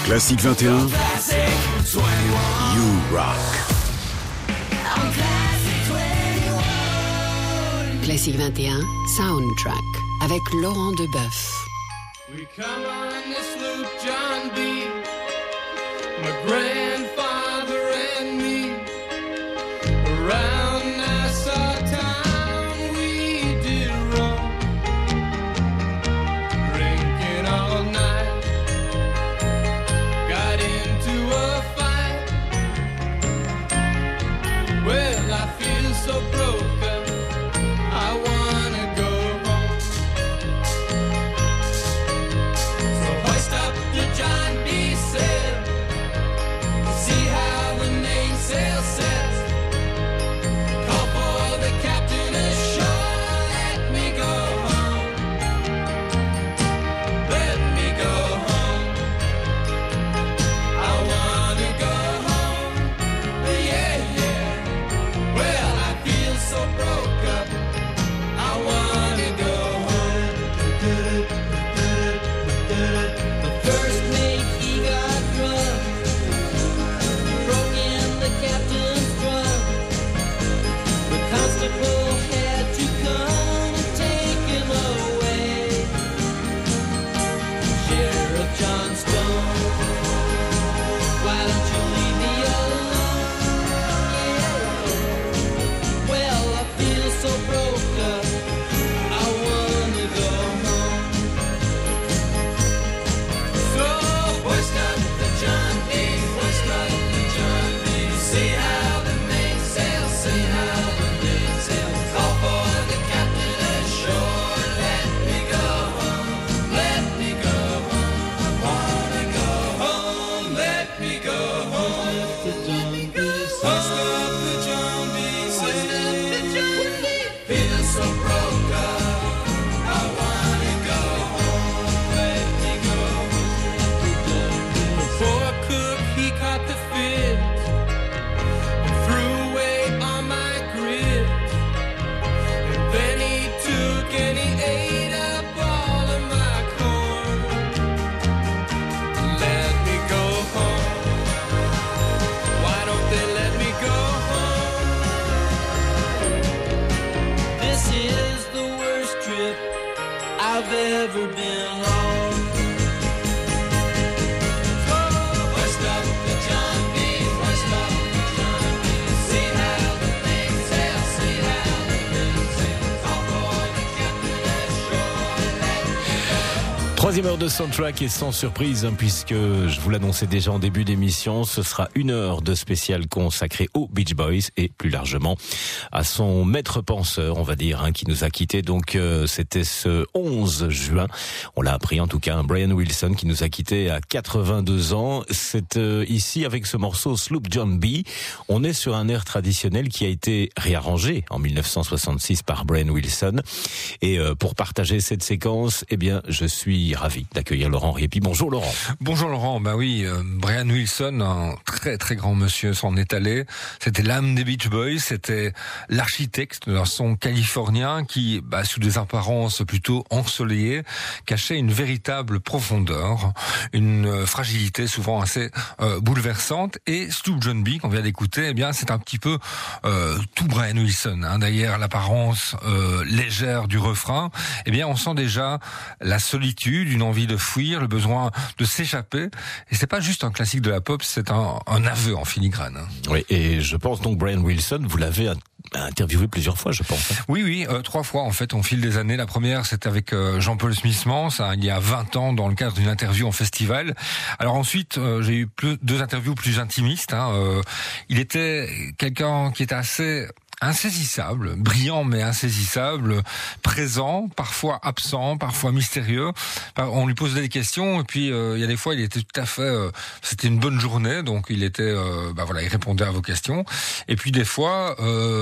Classique 21. You Rock. Classique 21, Soundtrack, avec Laurent Debeuf. We come on this loop, John B., my grandfather and me, around Nassau town we did roam, drinking all night, got into a fight. Well, I feel so broken, I wanna go home. So hoist up the John B. sail, see how the mainsail sets. Call for the captain ashore, let me go home. Let me go home. I wanna go home. Yeah, yeah. Well, I feel so broke up, I wanna go home. The first mate, he got drunk, broke in the captain's drum. The constable had to come and take him away. Sheriff John Stone, why don't you leave me alone? Yeah. Well, I feel so broke up, I wanna go home. So hoist up the John B., hoist up the John B. See how the mainsail, see how the mainsail. Call for the captain ashore, let me go home, let me go home. I wanna go home, let me go home. Hoist up the John B., hoist up the John B. Feel so broke up, I wanna go home, let me go home. The poor cook, he caught the fit and threw away all my grit. And then he took and he ate up all of my corn. Let me go home. Why don't they let me go home? This is the worst trip I've ever been on. So hoist up the John B., hoist up the John B. See how the mainsail, see how the mainsail. Call for the captain ashore, let me go. Troisième heure de Soundtrack et sans surprise, puisque je vous l'annonçais déjà en début d'émission, ce sera une heure de spécial consacrée aux Beach Boys et plus largement à son maître penseur, on va dire, qui nous a quittés. Donc c'était ce 11 juin, on l'a appris en tout cas, Brian Wilson qui nous a quittés à 82 ans. C'est ici avec ce morceau Sloop John B. On est sur un air traditionnel qui a été réarrangé en 1966 par Brian Wilson. Et pour partager cette séquence, eh bien, je suis ravi d'accueillir Laurent Riepi. Bonjour Laurent. Bonjour Laurent, bah oui, Brian Wilson, un très très grand monsieur, s'en est allé. C'était l'âme des Beach Boys, c'était l'architecte d'un son californien qui, sous des apparences plutôt ensoleillées, cachait une véritable profondeur, une fragilité souvent assez bouleversante. Et Sloop John B, qu'on vient d'écouter, eh bien c'est un petit peu tout Brian Wilson. D'ailleurs, l'apparence légère du refrain, eh bien on sent déjà la solitude, une envie de fuir, le besoin de s'échapper. Et c'est pas juste un classique de la pop, c'est un aveu en filigrane. Oui, et je pense donc Brian Wilson, vous l'avez interviewé plusieurs fois, je pense. Oui, 3 fois en fait, au fil des années. La première, c'était avec Jean-Paul Smithman, ça, il y a 20 ans, dans le cadre d'une interview en festival. Alors ensuite, j'ai eu 2 interviews plus intimistes. Il était quelqu'un qui était assez insaisissable, brillant mais insaisissable, présent, parfois absent, parfois mystérieux. On lui posait des questions et puis il y a des fois il était tout à fait, c'était une bonne journée, donc il était, il répondait à vos questions. Et puis des fois,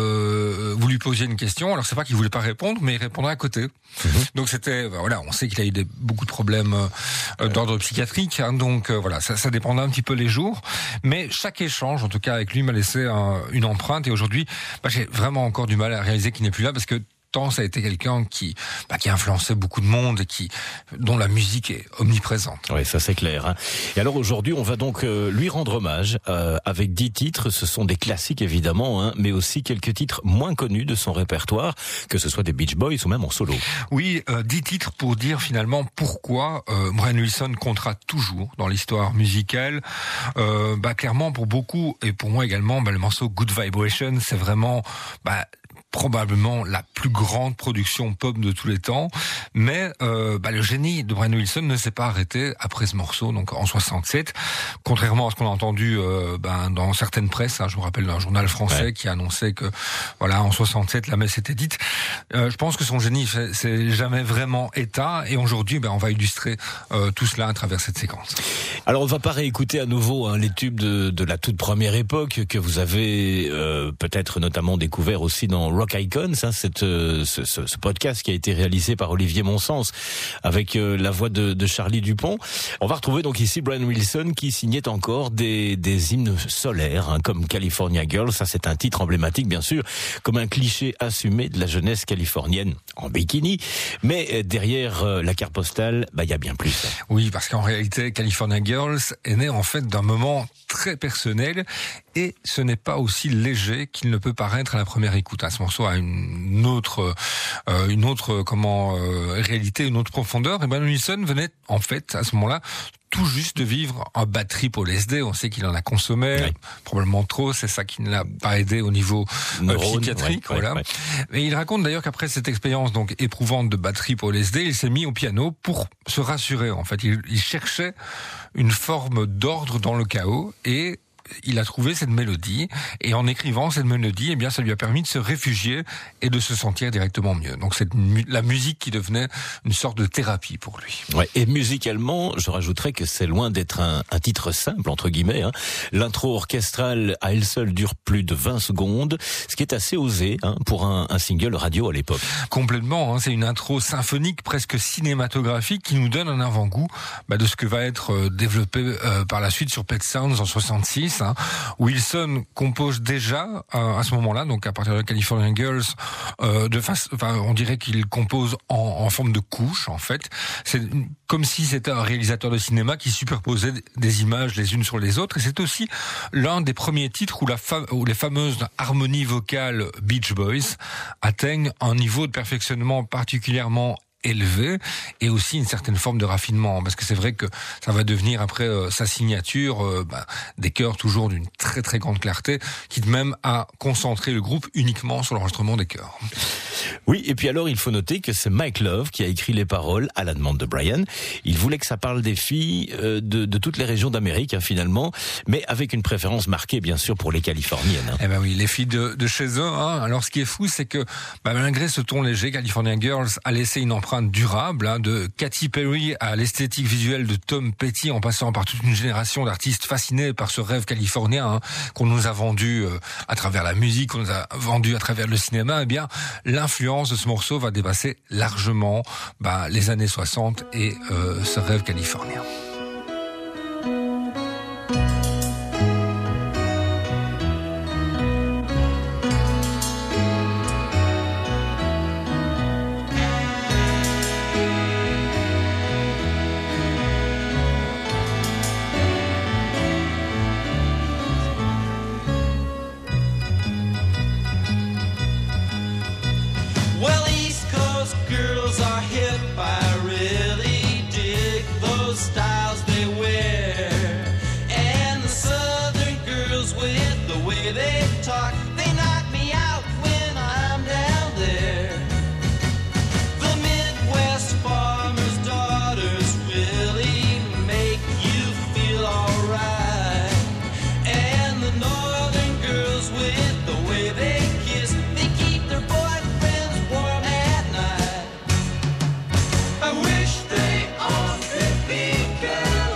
vous lui posiez une question, alors c'est pas qu'il voulait pas répondre, mais il répondait à côté. Donc c'était, on sait qu'il a eu beaucoup de problèmes d'ordre psychiatrique, donc ça dépendait un petit peu les jours, mais chaque échange, en tout cas avec lui, m'a laissé une empreinte. Et aujourd'hui, j'ai vraiment encore du mal à réaliser qu'il n'est plus là, parce que tant ça a été quelqu'un qui a influencé beaucoup de monde et dont la musique est omniprésente. Oui, ça c'est clair. Hein. Et alors aujourd'hui, on va donc lui rendre hommage avec 10 titres. Ce sont des classiques évidemment, hein, mais aussi quelques titres moins connus de son répertoire, que ce soit des Beach Boys ou même en solo. Oui, 10 titres pour dire finalement pourquoi Brian Wilson comptera toujours dans l'histoire musicale. Clairement pour beaucoup et pour moi également, le morceau Good Vibration, c'est vraiment probablement la plus grande production pop de tous les temps, mais le génie de Brian Wilson ne s'est pas arrêté après ce morceau, donc en 67, contrairement à ce qu'on a entendu dans certaines presses. Je me rappelle d'un journal français qui annonçait que en 67 la messe était dite. Je pense que son génie s'est jamais vraiment éteint, et aujourd'hui on va illustrer tout cela à travers cette séquence. Alors on va pas réécouter à nouveau les tubes de la toute première époque que vous avez peut-être notamment découvert aussi dans Rock Icons, ce podcast qui a été réalisé par Olivier Monsens avec la voix de Charlie Dupont. On va retrouver donc ici Brian Wilson qui signait encore des hymnes solaires, comme California Girls. Ça c'est un titre emblématique bien sûr, comme un cliché assumé de la jeunesse californienne en bikini. Mais derrière la carte postale, il y a bien plus. Oui, parce qu'en réalité California Girls est né en fait d'un moment très personnel, et ce n'est pas aussi léger qu'il ne peut paraître à la première écoute. Ce morceau a une autre réalité, une autre profondeur. Et Brian Wilson venait en fait à ce moment-là tout juste de vivre un bad trip au LSD. On sait qu'il en a consommé, probablement trop. C'est ça qui ne l'a pas aidé au niveau psychiatrique. Et il raconte d'ailleurs qu'après cette expérience donc éprouvante de bad trip au LSD, il s'est mis au piano pour se rassurer. En fait, il cherchait une forme d'ordre dans le chaos, et il a trouvé cette mélodie, et en écrivant cette mélodie, ça lui a permis de se réfugier et de se sentir directement mieux. Donc c'est la musique qui devenait une sorte de thérapie pour lui. Ouais, et musicalement, je rajouterais que c'est loin d'être un titre simple, entre guillemets. L'intro orchestrale à elle seule dure plus de 20 secondes, ce qui est assez osé pour un single radio à l'époque. Complètement, c'est une intro symphonique, presque cinématographique, qui nous donne un avant-goût de ce que va être développé par la suite sur Pet Sounds en 66. Wilson compose déjà à ce moment-là, donc à partir de California Girls, on dirait qu'il compose en forme de couche en fait. C'est comme si c'était un réalisateur de cinéma qui superposait des images les unes sur les autres, et c'est aussi l'un des premiers titres où les fameuses harmonies vocales Beach Boys atteignent un niveau de perfectionnement particulièrement élevé, et aussi une certaine forme de raffinement, parce que c'est vrai que ça va devenir après sa signature des chœurs toujours d'une très très grande clarté, quitte même à concentrer le groupe uniquement sur l'enregistrement des chœurs. Oui, et puis alors il faut noter que c'est Mike Love qui a écrit les paroles à la demande de Brian. Il voulait que ça parle des filles de toutes les régions d'Amérique finalement, mais avec une préférence marquée bien sûr pour les Californiennes. Eh ben oui, les filles de chez eux. Alors ce qui est fou, c'est que malgré ce ton léger, California Girls a laissé une empreinte durable, de Katy Perry à l'esthétique visuelle de Tom Petty, en passant par toute une génération d'artistes fascinés par ce rêve californien qu'on nous a vendu à travers la musique, qu'on nous a vendu à travers le cinéma. L'influence de ce morceau va dépasser largement les années 60 et ce rêve californien. Well, East Coast girls are hip. I really dig those styles they wear. And the Southern girls with the way they talk, they knock me out when I'm down there. The Midwest farmers' daughters really make you feel alright. And the Northern girls with the way they kiss, they keep their boyfriends warm at night. I wish they all could be Carolina.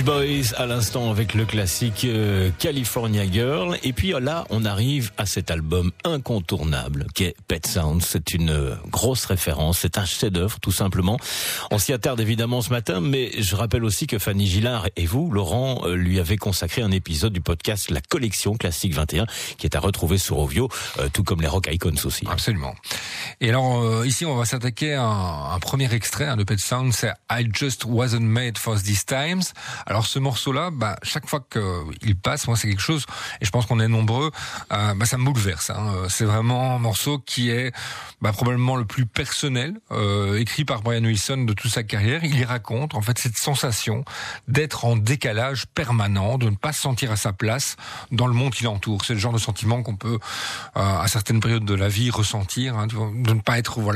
Boys à l'instant avec le classique California Girl. Et puis là, on arrive à cet album incontournable qu'est Pet Sounds. C'est une grosse référence, c'est un chef-d'œuvre tout simplement. On s'y attarde évidemment ce matin, mais je rappelle aussi que Fanny Gillard et vous, Laurent, lui avez consacré un épisode du podcast La Collection Classique 21 qui est à retrouver sur Ovio, tout comme les Rock Icons aussi. Absolument. Et alors ici, on va s'attaquer à un premier extrait de Pet Sounds, c'est I Just Wasn't Made for These Times. Alors ce morceau-là, chaque fois qu'il passe, moi c'est quelque chose, et je pense qu'on est nombreux, ça me bouleverse. C'est vraiment un morceau qui est probablement le plus personnel, écrit par Brian Wilson de toute sa carrière. Il y raconte en fait cette sensation d'être en décalage permanent, de ne pas se sentir à sa place dans le monde qui l'entoure. C'est le genre de sentiment qu'on peut à certaines périodes de la vie ressentir, de ne pas être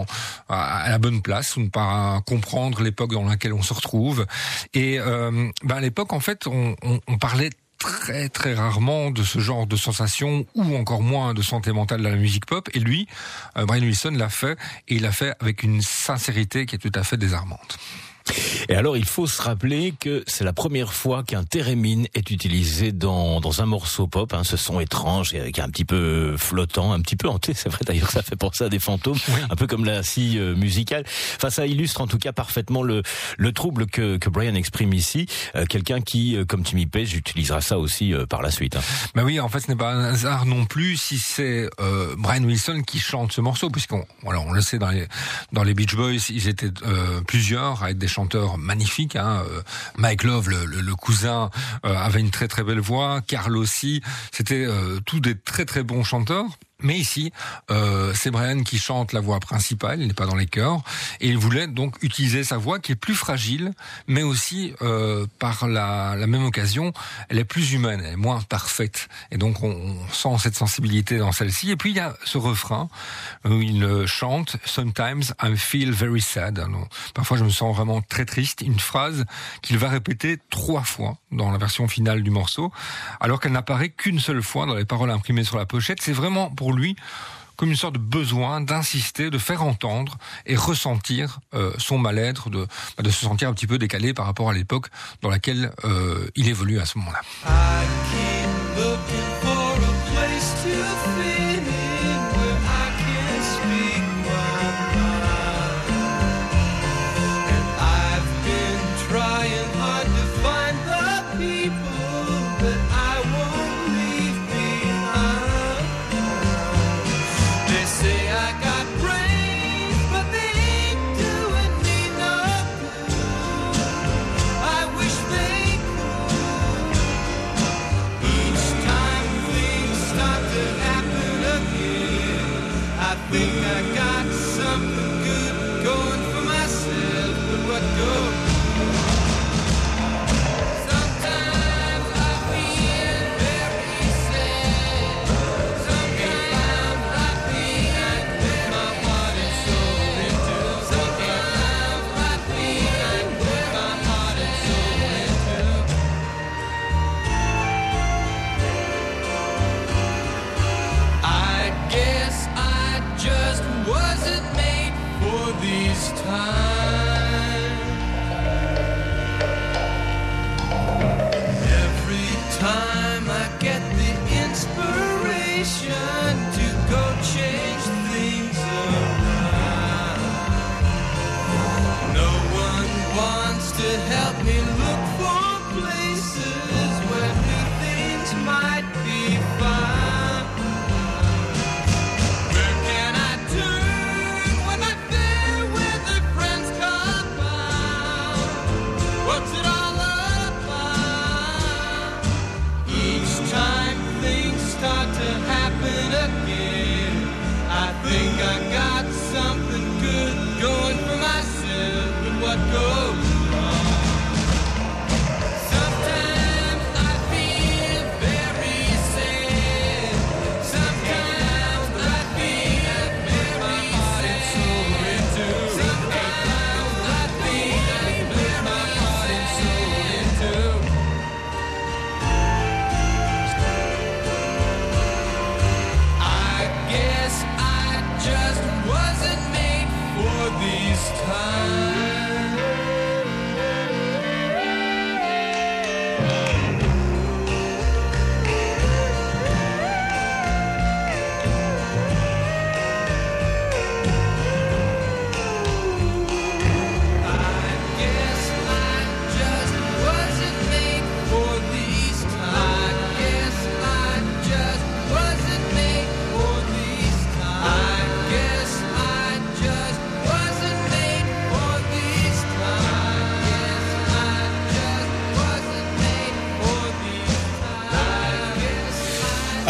à la bonne place, ou ne pas comprendre l'époque dans laquelle on se retrouve. Et à l'époque, en fait, on parlait très très rarement de ce genre de sensation, ou encore moins de santé mentale dans la musique pop. Et lui, Brian Wilson l'a fait, et il l'a fait avec une sincérité qui est tout à fait désarmante. Et alors, il faut se rappeler que c'est la première fois qu'un thérémine est utilisé dans un morceau pop. Ce son étrange, et un petit peu flottant, un petit peu hanté. C'est vrai d'ailleurs, ça fait penser à des fantômes, oui. Un peu comme la scie musicale. Enfin, ça illustre en tout cas parfaitement le trouble que Brian exprime ici. Quelqu'un qui, comme Jimmy Page, utilisera ça aussi par la suite. Oui, en fait, ce n'est pas un hasard non plus si c'est Brian Wilson qui chante ce morceau, puisqu'on le sait dans les Beach Boys, ils étaient plusieurs avec des chanteurs magnifiques. Mike Love, le cousin, avait une très très belle voix. Carl aussi. C'était tous des très très bons chanteurs. Mais ici, c'est Brian qui chante la voix principale, il n'est pas dans les chœurs, et il voulait donc utiliser sa voix qui est plus fragile, mais aussi, par la même occasion, elle est plus humaine, elle est moins parfaite. Et donc on sent cette sensibilité dans celle-ci. Et puis il y a ce refrain où il chante « Sometimes I feel very sad ». Alors, parfois je me sens vraiment très triste, une phrase qu'il va répéter 3 fois dans la version finale du morceau, alors qu'elle n'apparaît qu'une seule fois dans les paroles imprimées sur la pochette. C'est vraiment pour lui comme une sorte de besoin d'insister, de faire entendre et ressentir son mal-être, de se sentir un petit peu décalé par rapport à l'époque dans laquelle il évolue à ce moment-là. I keep looking for a place to fit in where I can speak my mind. And I've been trying hard to find the people that I won't leave behind. They say I got brains, but they ain't doing me no good. I wish they could. Each time things start to happen again, I think I got something good going for myself, but what goes? Sometimes I feel very sad. Sometimes I feel like my heart and soul into. Sometimes I feel like my heart and soul into. I guess I just wasn't made for these times. Every time I get the inspiration to go change things around, no one wants to help me look for places where new things might be found. Where can I turn when I'm there where the friends come by? What's it all about? Each time things start to happen again, I think I got something good going for myself, but what goes wrong? Sometimes I feel very sad. Sometimes I feel very sad. Sometimes I feel very my heart and soul into. I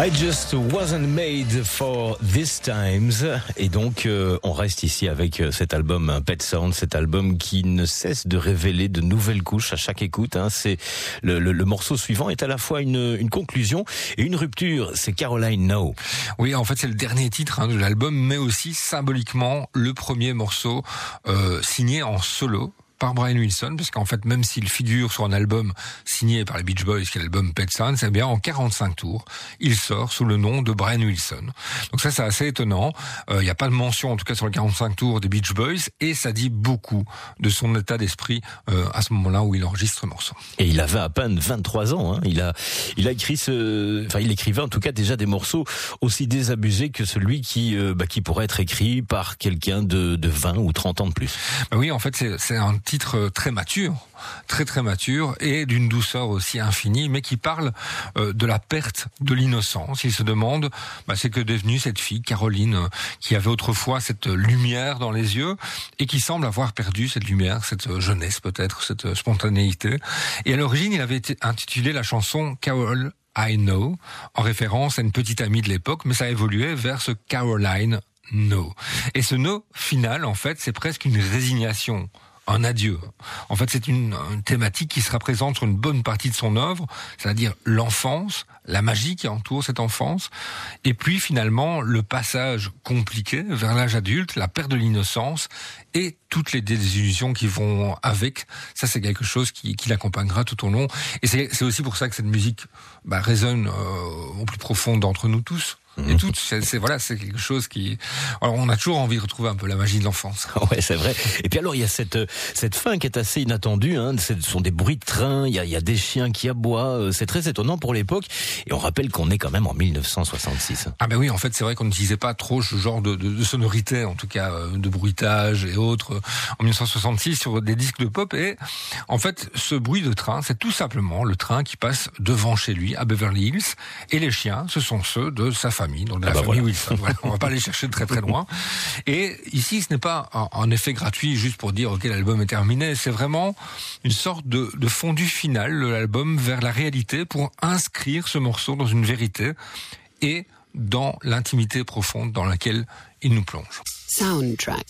I just wasn't made for these times. Et donc, on reste ici avec cet album Pet Sounds, cet album qui ne cesse de révéler de nouvelles couches à chaque écoute. C'est le morceau suivant est à la fois une conclusion et une rupture. C'est Caroline No. Oui, en fait, c'est le dernier titre de l'album, mais aussi symboliquement le premier morceau signé en solo par Brian Wilson, parce qu'en fait, même s'il figure sur un album signé par les Beach Boys, qui est l'album Pet Sounds, eh bien, en 45 tours, il sort sous le nom de Brian Wilson. Donc ça, c'est assez étonnant. Il n'y a pas de mention, en tout cas, sur les 45 tours des Beach Boys, et ça dit beaucoup de son état d'esprit à ce moment-là où il enregistre ce morceau. Et il avait à peine 23 ans. Il a écrit il écrivait en tout cas déjà des morceaux aussi désabusés que celui qui pourrait être écrit par quelqu'un de 20 ou 30 ans de plus. Oui, en fait, c'est un titre très mature, très mature, et d'une douceur aussi infinie, mais qui parle de la perte de l'innocence. Il se demande, c'est que devenue cette fille, Caroline, qui avait autrefois cette lumière dans les yeux, et qui semble avoir perdu cette lumière, cette jeunesse peut-être, cette spontanéité. Et à l'origine, il avait intitulé la chanson Carol I Know, en référence à une petite amie de l'époque, mais ça a évolué vers ce Caroline No. Et ce No final, en fait, c'est presque une résignation, un adieu. En fait, c'est une thématique qui sera présente sur une bonne partie de son œuvre, c'est-à-dire l'enfance, la magie qui entoure cette enfance, et puis finalement le passage compliqué vers l'âge adulte, la perte de l'innocence et toutes les désillusions qui vont avec. Ça, c'est quelque chose qui l'accompagnera tout au long. Et c'est aussi pour ça que cette musique résonne au plus profond d'entre nous tous. Et toutes, c'est quelque chose qui... Alors, on a toujours envie de retrouver un peu la magie de l'enfance. Ouais, c'est vrai. Et puis alors, il y a cette fin qui est assez inattendue. Ce sont des bruits de train, il y a des chiens qui aboient. C'est très étonnant pour l'époque. Et on rappelle qu'on est quand même en 1966. Ah oui, en fait, c'est vrai qu'on n'utilisait pas trop ce genre de sonorité, en tout cas de bruitage et autres, en 1966 sur des disques de pop. Et en fait, ce bruit de train, c'est tout simplement le train qui passe devant chez lui, à Beverly Hills. Et les chiens, ce sont ceux de sa famille, donc de la famille Wilson. Voilà, on va pas aller chercher de très loin. Et ici, ce n'est pas un effet gratuit juste pour dire ok, l'album est terminé. C'est vraiment une sorte de fondu final de l'album vers la réalité pour inscrire ce morceau dans une vérité et dans l'intimité profonde dans laquelle il nous plonge. Soundtrack.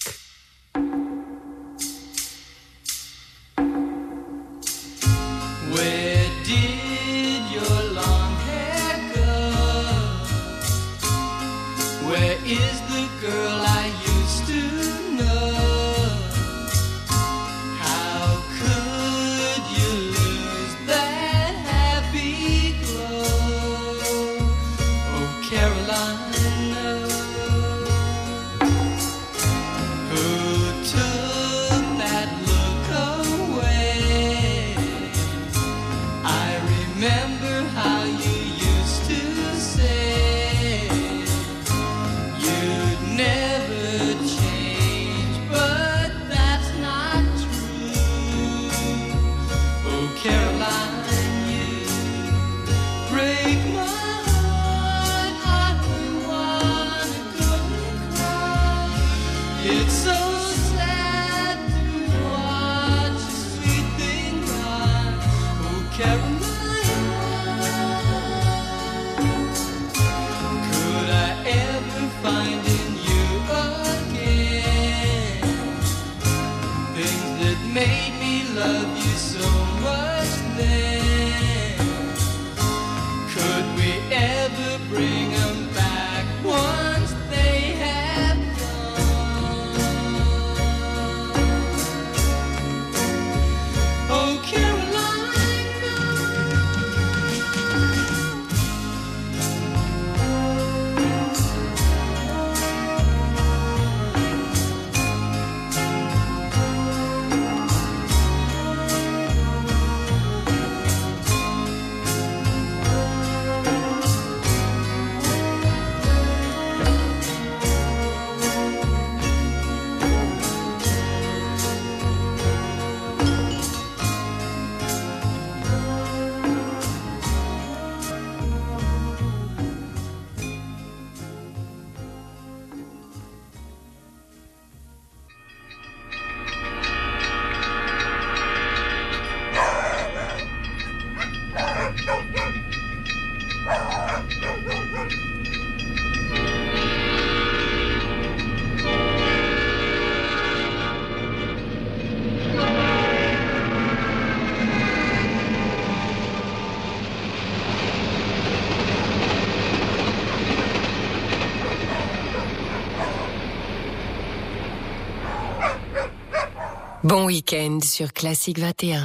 Where did your long hair go? Where is the girl I used to know? How could you lose that happy glow? Oh, Caroline, who took that look away? I remember how you used to say you'd never change, but that's not true. Oh, Caroline, you break my heart. I wanna Bon week-end sur Classique 21.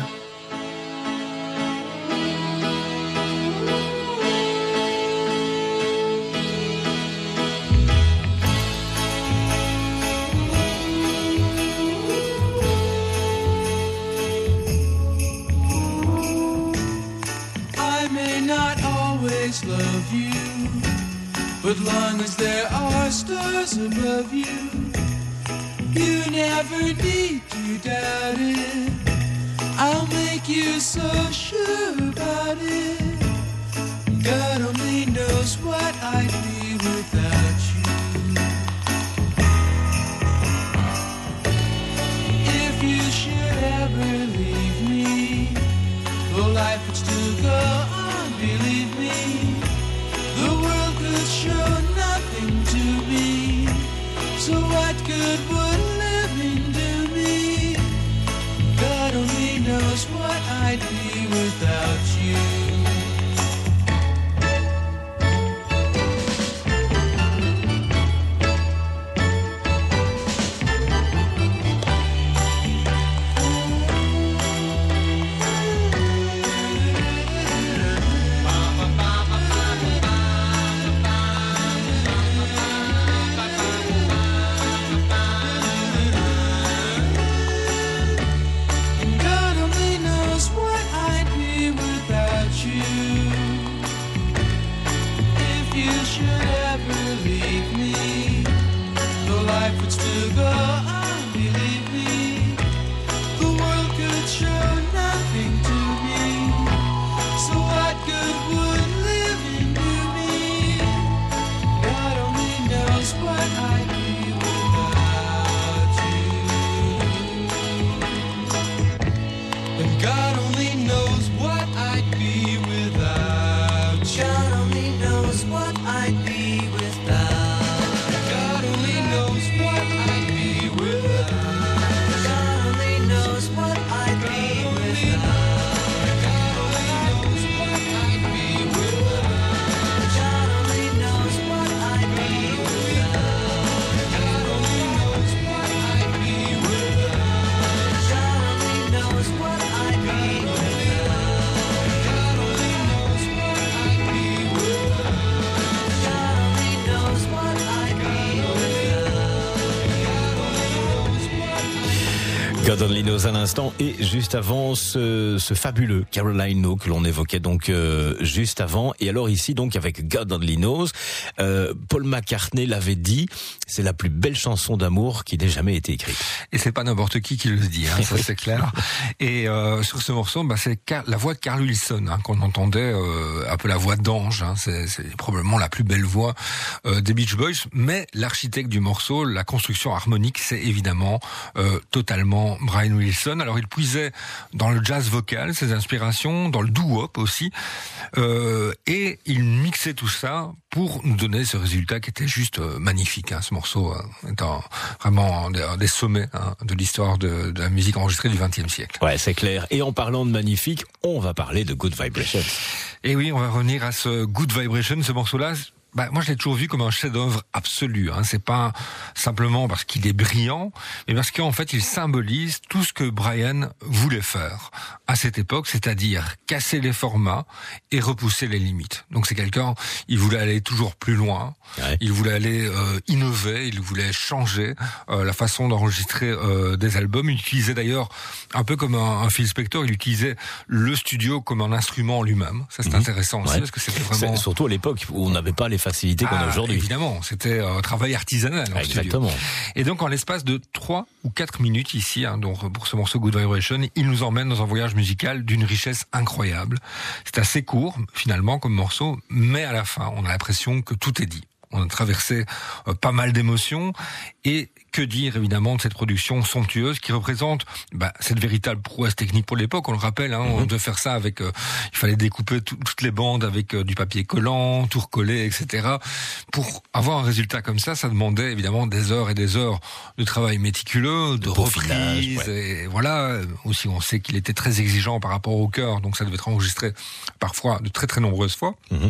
I may not always love you, but long as there are stars above you, you never need to doubt it. I'll make you so sure about it. God only knows what I'd be without you. If you should ever leave me, though life would still go on, believe me, the world could show nothing to me. So what good would living do me? God only knows what I'd be without you. God only knows what I'd be without you. If you should ever leave me, though life would still go on, believe me, the world could show nothing to me. So what good would living do me? God only knows what I'd be without you. And God only knows what I'd be without you. God only knows what I'd be without. God only knows what I'd be without. God only knows what I'd be without. God only knows what I'd be without. God only knows what I'd be without. God only knows what I'd be without. God only knows what I'd be without. God only knows what I'd be without. God only knows what I'd be without. God Only Knows à l'instant, et juste avant ce fabuleux Caroline No que l'on évoquait donc juste avant. Et alors ici donc avec God Only Knows, Paul McCartney l'avait dit, c'est la plus belle chanson d'amour qui n'ait jamais été écrite. Et c'est pas n'importe qui le dit, hein, ça c'est clair. Et sur ce morceau, c'est la voix de Carl Wilson qu'on entendait, un peu la voix d'ange. Hein, c'est probablement la plus belle voix des Beach Boys. Mais l'architecte du morceau, la construction harmonique, c'est évidemment totalement Brian Wilson. Alors il puisait dans le jazz vocal ses inspirations, dans le doo-wop aussi, et il mixait tout ça pour nous donner ce résultat qui était juste magnifique. Hein. Ce morceau étant vraiment des sommets de l'histoire de la musique enregistrée du XXe siècle. Ouais, c'est clair. Et en parlant de magnifique, on va parler de Good Vibrations. Et oui, on va revenir à ce Good Vibration, ce morceau-là. Moi, je l'ai toujours vu comme un chef-d'œuvre absolu. Hein. C'est pas simplement parce qu'il est brillant, mais parce qu'en fait, il symbolise tout ce que Brian voulait faire à cette époque, c'est-à-dire casser les formats et repousser les limites. Donc, c'est quelqu'un, il voulait aller toujours plus loin, il voulait aller innover, il voulait changer la façon d'enregistrer des albums. Il utilisait d'ailleurs, un peu comme un Phil Spector, il utilisait le studio comme un instrument lui-même. Ça, c'est intéressant aussi, parce que c'était vraiment... Surtout à l'époque où on n'avait pas les facilités qu'on a aujourd'hui. Évidemment, c'était un travail artisanal en Exactement. studio. Et donc, en l'espace de 3 ou 4 minutes ici, donc pour ce morceau Good Vibration, il nous emmène dans un voyage musical d'une richesse incroyable. C'est assez court, finalement, comme morceau, mais à la fin, on a l'impression que tout est dit. On a traversé pas mal d'émotions, et que dire évidemment de cette production somptueuse qui représente cette véritable prouesse technique pour l'époque. On le rappelle, on devait faire ça avec, il fallait découper toutes les bandes avec du papier collant, tout recoller, etc. Pour avoir un résultat comme ça demandait évidemment des heures et des heures de travail méticuleux, de reprises, et voilà. Aussi, on sait qu'il était très exigeant par rapport au chœur, donc ça devait être enregistré parfois de très très nombreuses fois.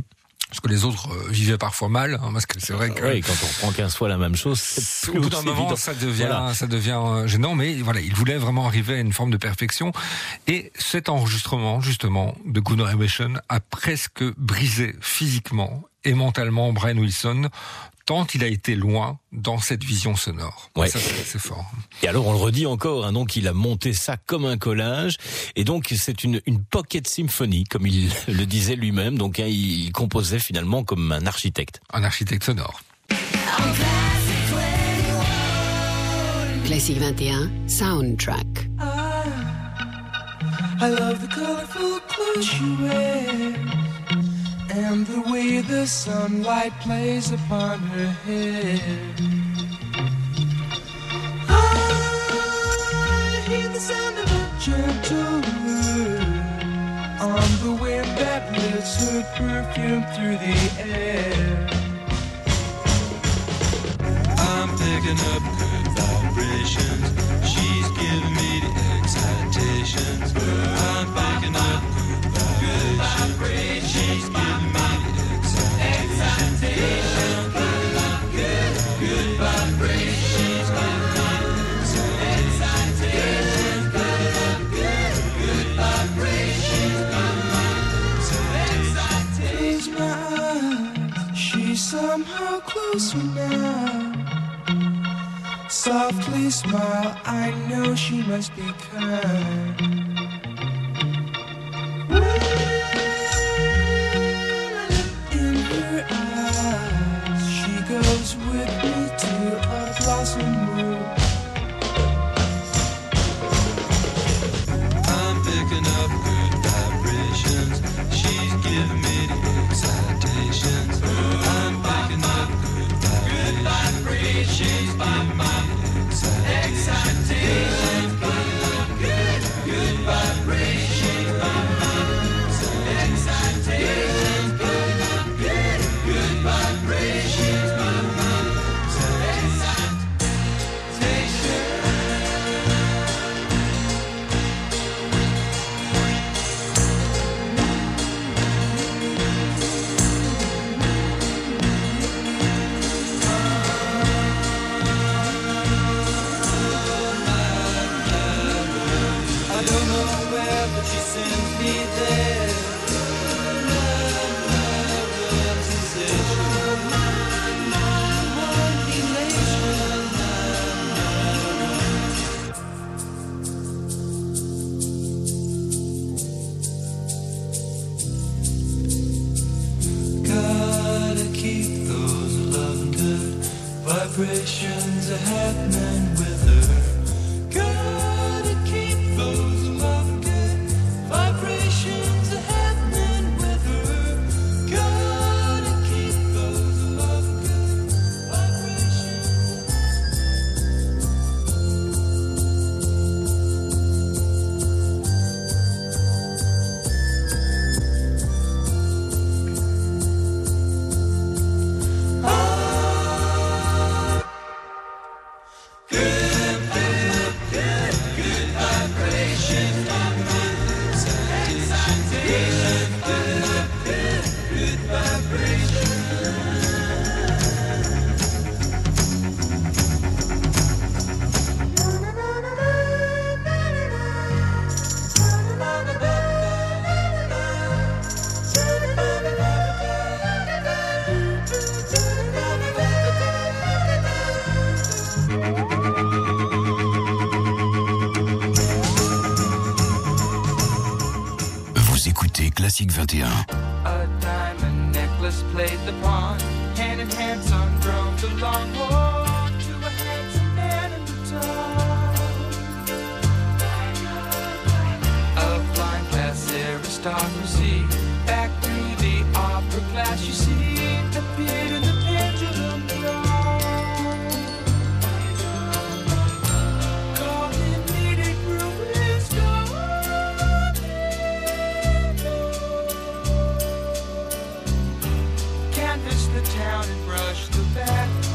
Parce que les autres vivaient parfois mal, hein, parce que c'est vrai que Oui, quand on reprend 15 fois la même chose, c'est au plus bout d'un aussi moment, évident. ça devient gênant, mais voilà, il voulait vraiment arriver à une forme de perfection. Et cet enregistrement, justement, de Good Vibration a presque brisé physiquement et mentalement Brian Wilson, tant il a été loin dans cette vision sonore. Ouais. Ça, c'est fort. Et alors on le redit encore, hein, donc il a monté ça comme un collage, et donc c'est une pocket symphony, comme il le disait lui-même, donc hein, il composait finalement comme un architecte. Un architecte sonore. Classique 21, Soundtrack. I love the colorful clothes you wear and the way the sunlight plays upon her hair. I hear the sound of a gentle word on the wind that lifts her perfume through the air. I'm picking up good vibrations. She's giving me the excitations. I'm picking up good vibrations. She's giving me the excitations. Good vibrations. She's giving me the excitations. Good vibrations. Close my eyes. She's somehow closer now. Softly smile, I know she must be kind. In her eyes, she goes with me to a blossom room. I'm picking up good vibrations. She's giving me the excitations. I'm picking up good vibrations. She's giving me vibrations are happening with her. Gotta keep those love good vibrations are happening with her. Gotta keep those love good vibrations. Vous écoutez Classique 21. A diamond necklace played the pawn, hand in hand son drove the long walk to a handsome man in the dark. A flying class aristocracy, back through the opera glass you see, appeared in the pendulum yard. Called him needed grew his canvassed the town and brushed the back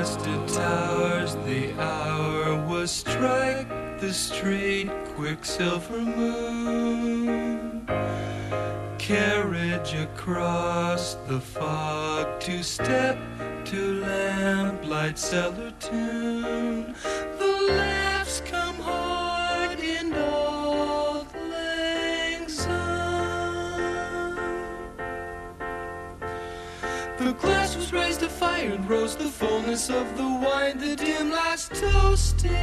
crested towers, the hour was strike the straight quicksilver moon. Carriage across the fog, two-step to lamplight cellar tune. The laughs come hard in Auld Lang Syne. The glass was raised to fire and rose the fullness of the wine, the dim last toasting.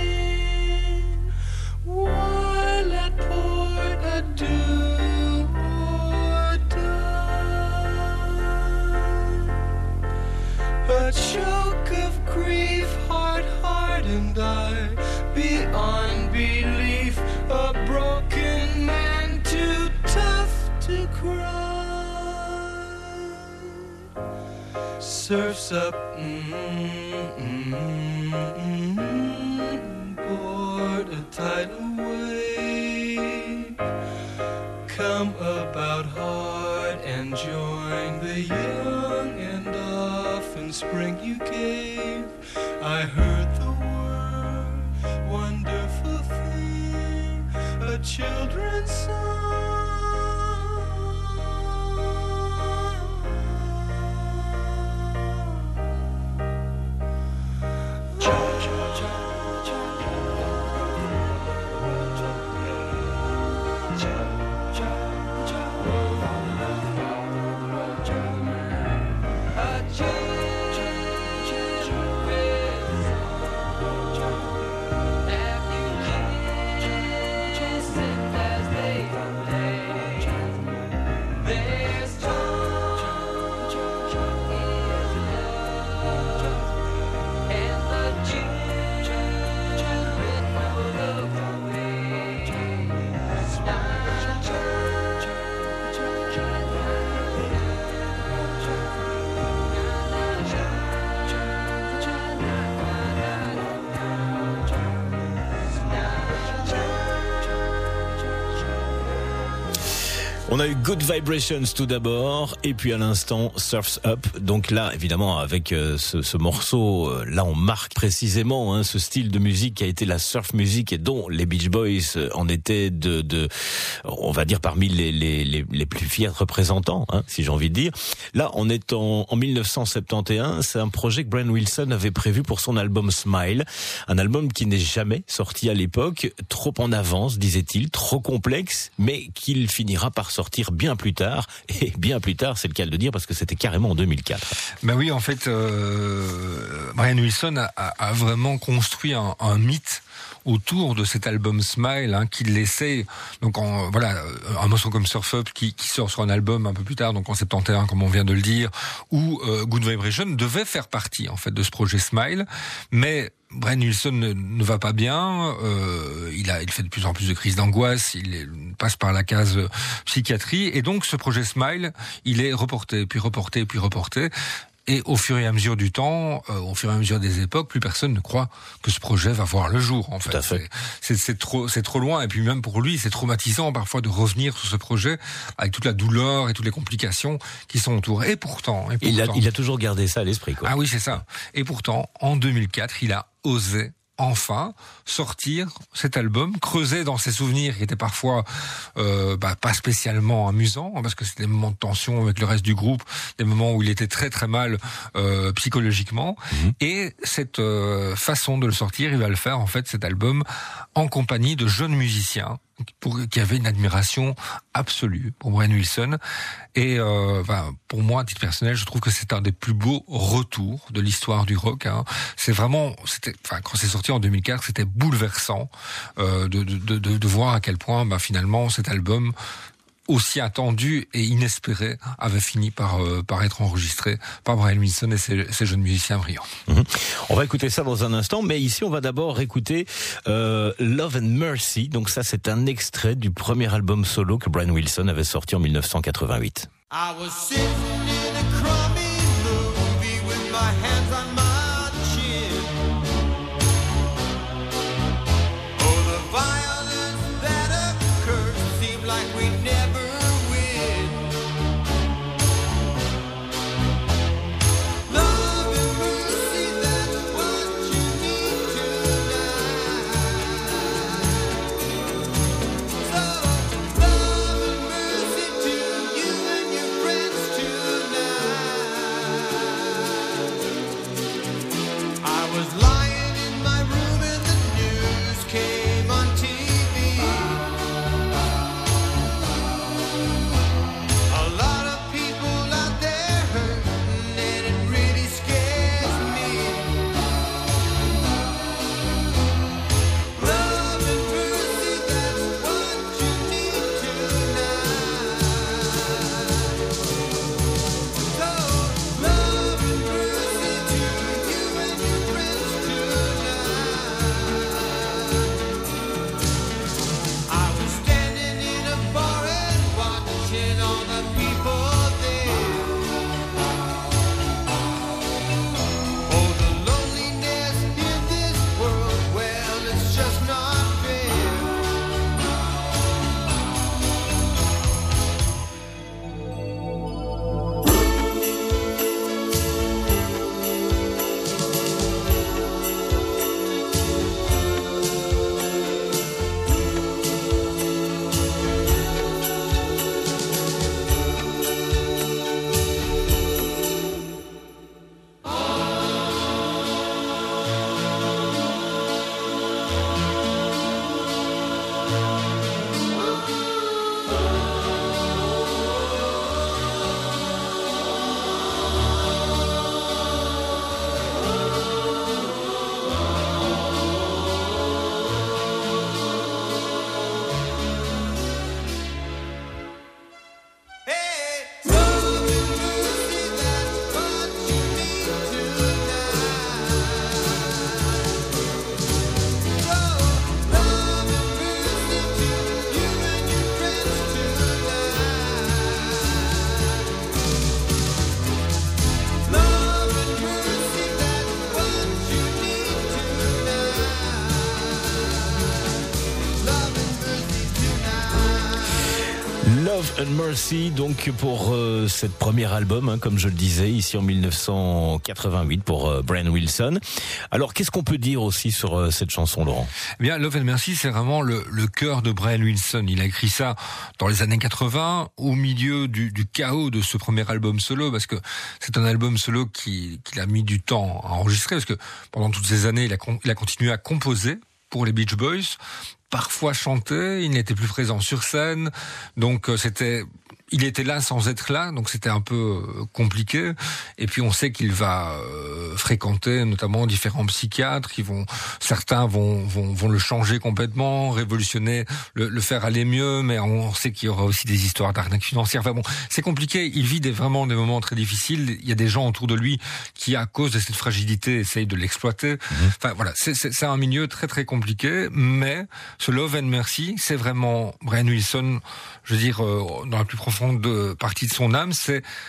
While at port adieu or die. A choke of grief, heart hardened I, beyond belief, a broken man too tough to cry. Surfs up, board a tidal wave. Come about hard and join the young, and often spring you gave. I heard the word, wonderful thing, a children's song. On a eu Good Vibrations tout d'abord, et puis à l'instant Surf's Up. Donc là, évidemment, avec ce morceau, là on marque précisément ce style de musique qui a été la surf music et dont les Beach Boys en étaient on va dire parmi les plus fiers représentants, si j'ai envie de dire. Là, on est en 1971. C'est un projet que Brian Wilson avait prévu pour son album Smile, un album qui n'est jamais sorti à l'époque, trop en avance, disait-il, trop complexe, mais qu'il finira par sortir bien plus tard, et bien plus tard, c'est le cas de le dire, parce que c'était carrément en 2004. Ben oui, en fait, Brian Wilson a vraiment construit un mythe autour de cet album Smile, qu'il laissait, donc voilà, un morceau comme Surf Up qui sort sur un album un peu plus tard, donc en 71, comme on vient de le dire, où Good Vibration devait faire partie en fait de ce projet Smile, mais Brian Wilson ne va pas bien, il fait de plus en plus de crises d'angoisse, il passe par la case psychiatrie, et donc ce projet Smile, il est reporté, puis reporté, puis reporté. Et au fur et à mesure du temps, au fur et à mesure des époques, plus personne ne croit que ce projet va voir le jour. En fait, tout à fait. C'est trop loin. Et puis même pour lui, c'est traumatisant parfois de revenir sur ce projet avec toute la douleur et toutes les complications qui sont autour. Et pourtant, il a toujours gardé ça à l'esprit, quoi. Ah oui, c'est ça. Et pourtant, en 2004, il a osé enfin sortir cet album, creuser dans ses souvenirs qui étaient parfois pas spécialement amusants, parce que c'était des moments de tension avec le reste du groupe, des moments où il était très très mal psychologiquement. Et cette façon de le sortir, il va le faire en fait, cet album, en compagnie de jeunes musiciens qui avaient une admiration absolue pour Brian Wilson. Et pour moi, à titre personnel, je trouve que c'est un des plus beaux retours de l'histoire du rock. C'est vraiment, quand c'est sorti en 2004, c'était bouleversant de voir à quel point finalement cet album aussi attendu et inespéré avait fini par être enregistré par Brian Wilson et ses jeunes musiciens brillants. On va écouter ça dans un instant, mais ici on va d'abord écouter Love and Mercy. Donc ça, c'est un extrait du premier album solo que Brian Wilson avait sorti en 1988. I was sitting in a crummy movie with my hands on my chin. Oh, the violence that occurred seemed like we never win. Love and mercy, that's and Mercy, donc pour cette premier album, comme je le disais, ici en 1988 pour Brian Wilson. Alors, qu'est-ce qu'on peut dire aussi sur cette chanson, Laurent? Eh bien, Love and Mercy, c'est vraiment le cœur de Brian Wilson. Il a écrit ça dans les années 80, au milieu du chaos de ce premier album solo, parce que c'est un album solo qu'il a mis du temps à enregistrer, parce que pendant toutes ces années, il a continué à composer pour les Beach Boys, parfois chanter, il n'était plus présent sur scène, donc il était là sans être là, donc c'était un peu compliqué. Et puis on sait qu'il va fréquenter notamment différents psychiatres certains vont le changer complètement, révolutionner, le faire aller mieux, mais on sait qu'il y aura aussi des histoires d'arnaque financière. Enfin bon, c'est compliqué, il vit vraiment des moments très difficiles, il y a des gens autour de lui qui, à cause de cette fragilité, essayent de l'exploiter. Enfin voilà, c'est un milieu très très compliqué, mais ce Love and Mercy, c'est vraiment Brian Wilson, je veux dire, dans la plus profonde partie de son âme,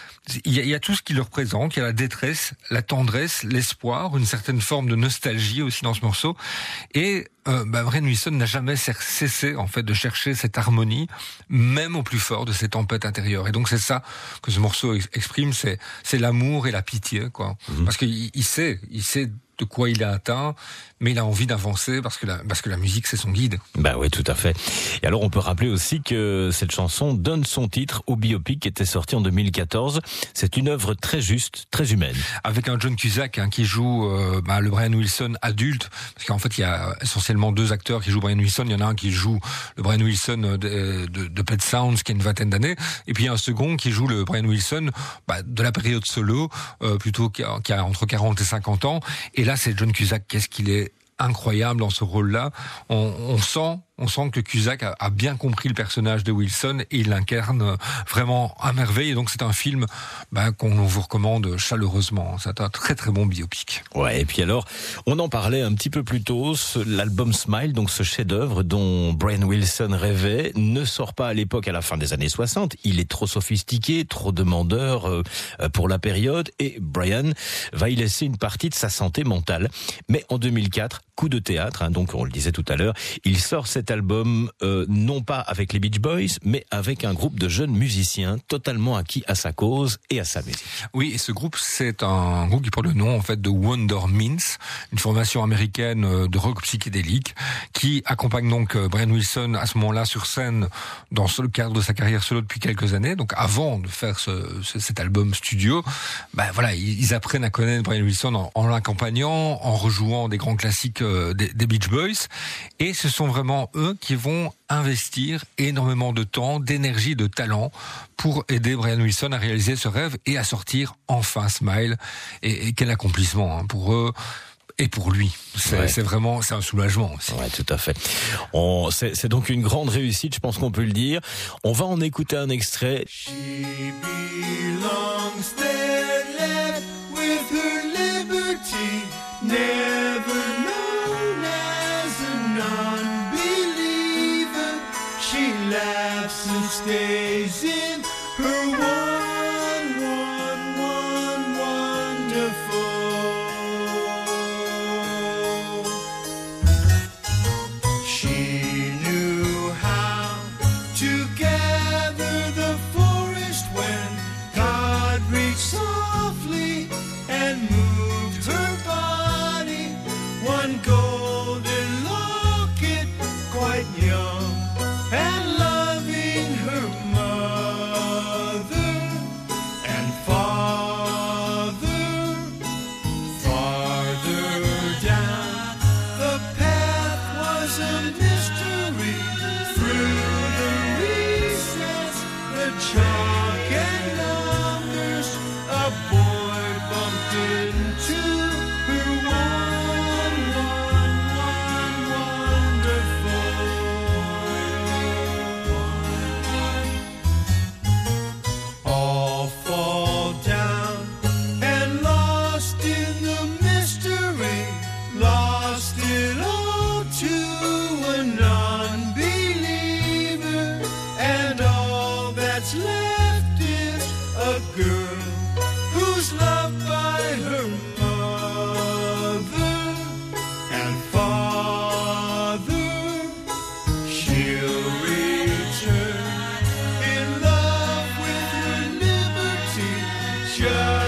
il y a tout ce qui le représente, il y a la détresse, la tendresse, l'espoir, une certaine forme de nostalgie aussi dans ce morceau. Et Brian Wilson n'a jamais cessé en fait de chercher cette harmonie, même au plus fort de ses tempêtes intérieures. Et donc c'est ça que ce morceau exprime, c'est l'amour et la pitié, quoi. Parce qu'il sait de quoi il a atteint, mais il a envie d'avancer parce que la musique, c'est son guide. Bah oui, tout à fait. Et alors, on peut rappeler aussi que cette chanson donne son titre au biopic qui était sorti en 2014. C'est une œuvre très juste, très humaine. Avec un John Cusack qui joue le Brian Wilson adulte, parce qu'en fait, il y a essentiellement deux acteurs qui jouent Brian Wilson. Il y en a un qui joue le Brian Wilson de Pet Sounds, qui a une vingtaine d'années, et puis il y a un second qui joue le Brian Wilson de la période solo, plutôt qui a entre 40 et 50 ans. Et là, c'est John Cusack. Qu'est-ce qu'il est incroyable dans ce rôle-là. On sent que Cusack a bien compris le personnage de Wilson et il l'incarne vraiment à merveille. Et donc c'est un film qu'on vous recommande chaleureusement. C'est un très très bon biopic. Ouais, et puis alors, on en parlait un petit peu plus tôt, l'album Smile, donc ce chef-d'œuvre dont Brian Wilson rêvait, ne sort pas à l'époque, à la fin des années 60. Il est trop sophistiqué, trop demandeur pour la période, et Brian va y laisser une partie de sa santé mentale. Mais en 2004, coup de théâtre, donc on le disait tout à l'heure, il sort cet album non pas avec les Beach Boys, mais avec un groupe de jeunes musiciens totalement acquis à sa cause et à sa musique. Oui, et ce groupe, c'est un groupe qui porte le nom en fait de Wonder Mints, une formation américaine de rock psychédélique qui accompagne donc Brian Wilson à ce moment-là sur scène dans le cadre de sa carrière solo depuis quelques années. Donc avant de faire cet album studio, ils apprennent à connaître Brian Wilson en l'accompagnant, en rejouant des grands classiques des Beach Boys, et ce sont vraiment eux qui vont investir énormément de temps, d'énergie, de talent pour aider Brian Wilson à réaliser ce rêve et à sortir enfin Smile. Et quel accomplissement pour eux et pour lui. C'est vraiment, c'est un soulagement aussi. Ouais, tout à fait. C'est donc une grande réussite, je pense qu'on peut le dire. On va en écouter un extrait. She belongs there, left with her liberty, never known as a non-believer. She laughs and stays in her wonderful. She knew how to gather the forest when God reached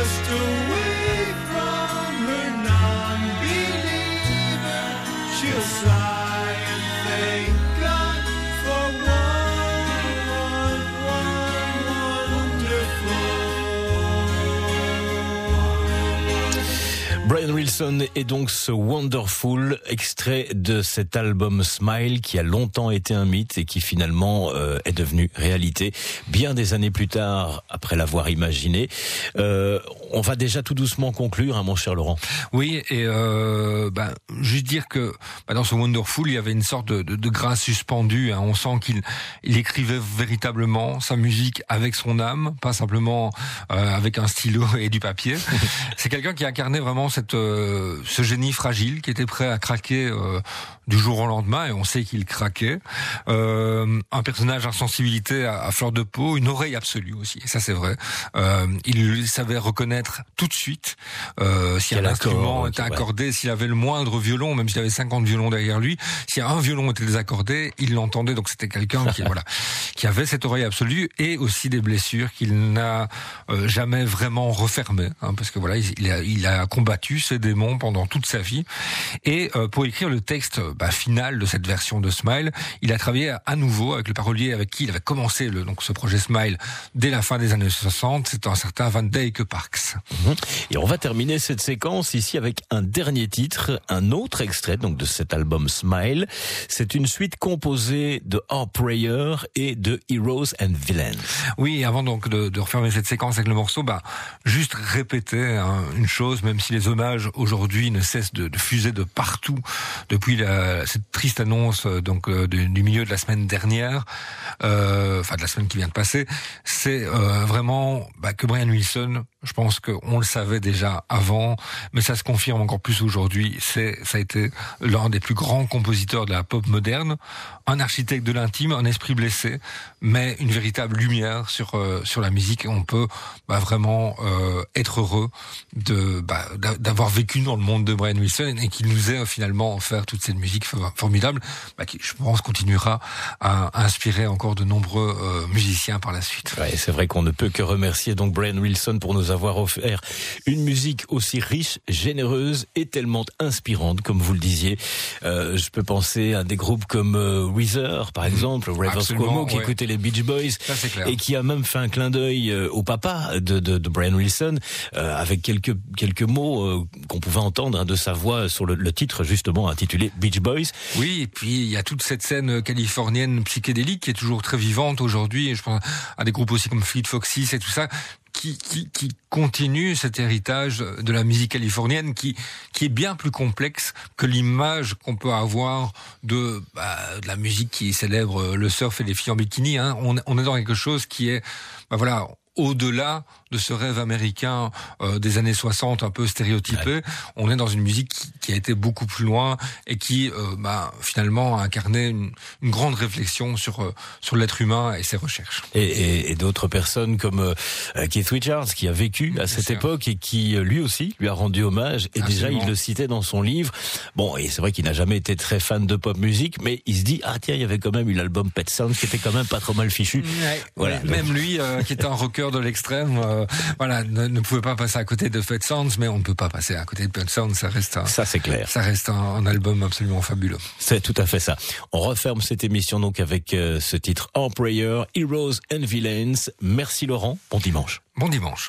just away from her non-believer. She'll sigh and thank God for wonderful. Brian Wilson est donc ce Wonderful, extrait de cet album Smile qui a longtemps été un mythe et qui finalement est devenu réalité bien des années plus tard après l'avoir imaginé. On va déjà tout doucement conclure, hein, mon cher Laurent. Oui, et juste dire que dans ce Wonderful, il y avait une sorte de grâce suspendue. Hein. On sent qu'il écrivait véritablement sa musique avec son âme, pas simplement avec un stylo et du papier. C'est quelqu'un qui incarnait vraiment ce génie fragile qui était prêt à craquer du jour au lendemain, et on sait qu'il craquait. Un personnage à sensibilité à fleur de peau, une oreille absolue aussi, et ça c'est vrai. Il savait reconnaître tout de suite si un instrument était accordé, s'il avait le moindre violon, même s'il avait 50 violons derrière lui, si un violon était désaccordé, il l'entendait. Donc c'était quelqu'un qui avait cette oreille absolue, et aussi des blessures qu'il n'a jamais vraiment refermées, hein, parce que il a combattu ses démons pendant toute sa vie. Et pour écrire le texte final de cette version de Smile, il a travaillé à nouveau avec le parolier avec qui il avait commencé ce projet Smile dès la fin des années 60, c'est un certain Van Dyke Parks. Et on va terminer cette séquence ici avec un dernier titre, un autre extrait donc de cet album Smile. C'est une suite composée de Our Prayer et de Heroes and Villains. Oui, avant donc de refermer cette séquence avec le morceau, juste répéter une chose, même si les hommages aujourd'hui ne cessent de fuser de partout depuis cette triste annonce du milieu de la semaine dernière, de la semaine qui vient de passer, c'est vraiment que Brian Wilson, je pense qu'on le savait déjà avant, mais ça se confirme encore plus aujourd'hui. Ça a été l'un des plus grands compositeurs de la pop moderne, un architecte de l'intime, un esprit blessé, mais une véritable lumière sur la musique. Et on peut vraiment être heureux d'avoir vécu dans le monde de Brian Wilson et qu'il nous ait finalement offert toute cette musique formidable, qui, je pense, continuera à inspirer encore de nombreux musiciens par la suite. Ouais, c'est vrai qu'on ne peut que remercier donc Brian Wilson pour nous avoir offert une musique aussi riche, généreuse et tellement inspirante, comme vous le disiez. Je peux penser à des groupes comme Weezer, par exemple, Rivers Cuomo, qui écoutait les Beach Boys, et qui a même fait un clin d'œil au papa de Brian Wilson, avec quelques mots qu'on pouvait entendre de sa voix sur le titre justement intitulé Beach Boys. Oui, et puis il y a toute cette scène californienne psychédélique qui est toujours très vivante aujourd'hui, et je pense à des groupes aussi comme Fleet Foxes et tout ça, qui continue cet héritage de la musique californienne qui est bien plus complexe que l'image qu'on peut avoir de la musique qui célèbre le surf et les filles en bikini. Hein. On est dans quelque chose qui est au-delà de ce rêve américain des années 60 un peu stéréotypé. Ouais. On est dans une musique qui a été beaucoup plus loin et qui finalement a incarné une grande réflexion sur l'être humain et ses recherches. Et d'autres personnes comme Keith Richards qui a vécu à cette époque et qui lui aussi lui a rendu hommage, et déjà il le citait dans son livre. Bon, et c'est vrai qu'il n'a jamais été très fan de pop musique, mais il se dit tiens, il y avait quand même eu l'album Pet Sounds qui était quand même pas trop mal fichu. Ouais, même lui qui était un rocker de l'extrême, ne pouvait pas passer à côté de Pet Sounds, mais on ne peut pas passer à côté de Pet Sounds, ça c'est clair. Ça reste un album absolument fabuleux. C'est tout à fait ça. On referme cette émission donc avec ce titre Our Prayer, Heroes and Villains. Merci Laurent, bon dimanche. Bon dimanche.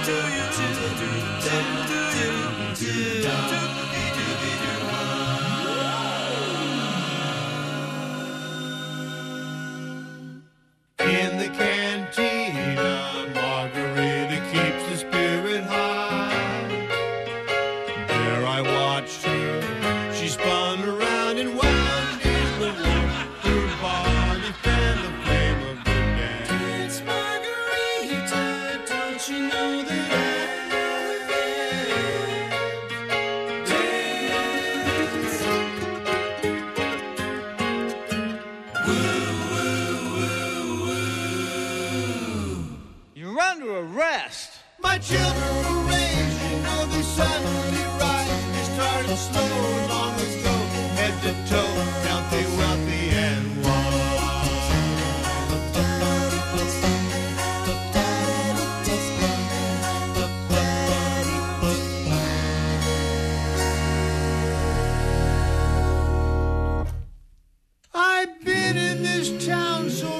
In the cantina, Margarita keeps the spirit high. There I watched her. She spun around and wound in the warmth. Her body fanned the flame of the dance. Margarita, don't you know that I love You're under arrest. My children were raised, you know they suddenly rise. They started slow, long ago, head to toe, healthy, wealthy, and wise. I've been in this town so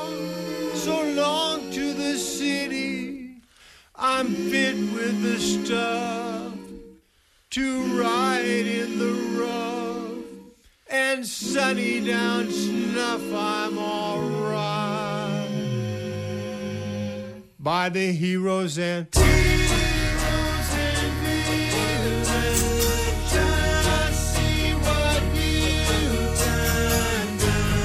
long to the city. I'm fit with the stuff to ride in the rough, and sunny down Snuff I'm alright. By the heroes and heroes and villains, just see what you've done.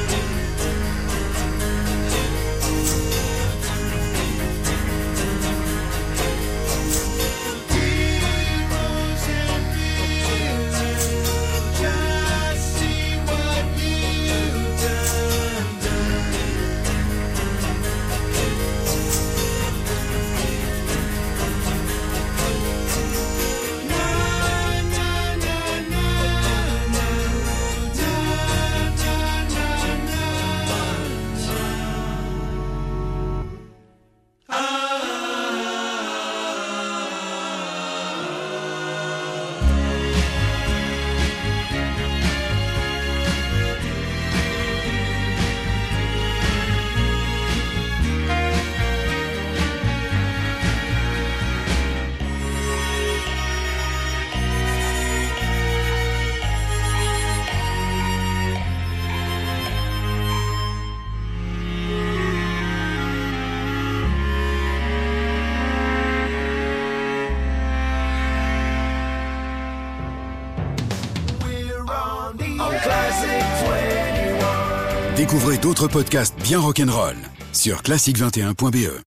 Heroes and villains, just see what you've done. Découvrez d'autres podcasts bien rock'n'roll sur classique21.be.